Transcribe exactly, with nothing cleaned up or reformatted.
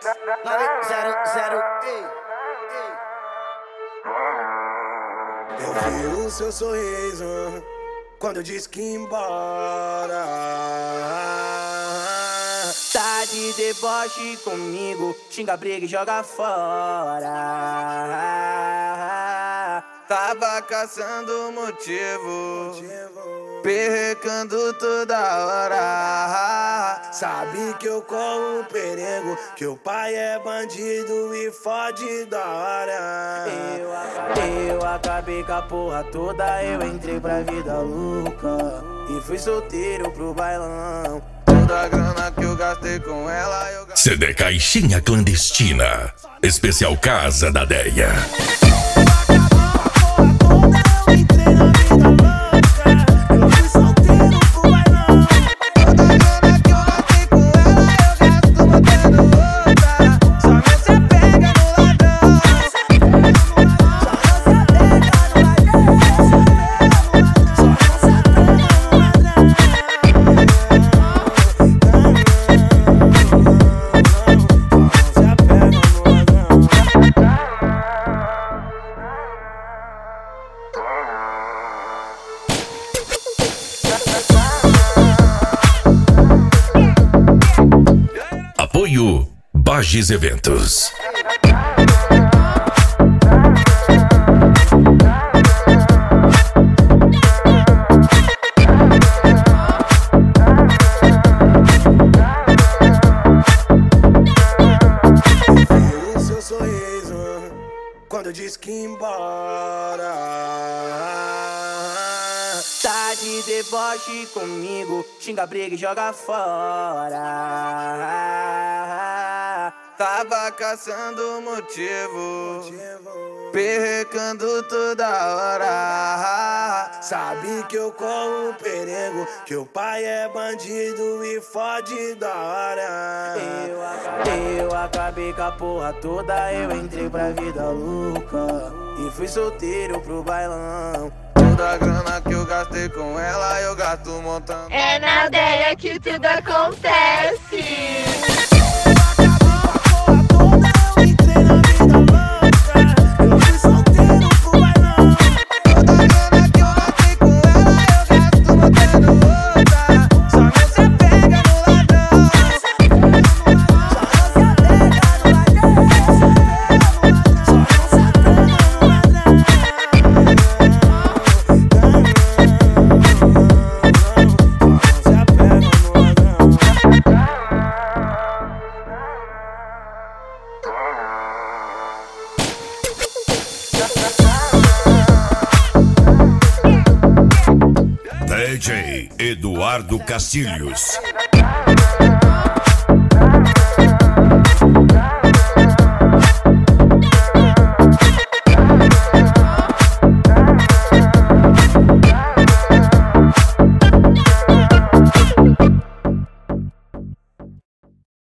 nove zero zero, ei, ei. Eu vi o seu sorriso quando eu disse que ia embora. Tá de deboche comigo, xinga, briga e joga fora. Tava caçando motivo, perrecando toda hora. Sabe que eu corro um perigo, que o pai é bandido e fode da hora. Eu acabei, eu acabei com a porra toda, eu entrei pra vida louca e fui solteiro pro bailão. Toda a grana que eu gastei com ela, eu gastei. C D Caixinha Clandestina, especial Casa da Deia. Apoio Bages Eventos. O seu sorriso quando eu disse que ia embora. Tá de deboche comigo, xinga, briga e joga fora. Tava caçando motivo, perrecando toda hora. Sabe que eu corro um perigo, que o pai é bandido e fode da hora. Eu acabei, eu acabei com a porra toda, eu entrei pra vida louca e fui solteiro pro bailão. Toda a grana que eu gastei com ela, eu gasto montando. É na Deia que tudo acontece. D J Eduardo Castilhos.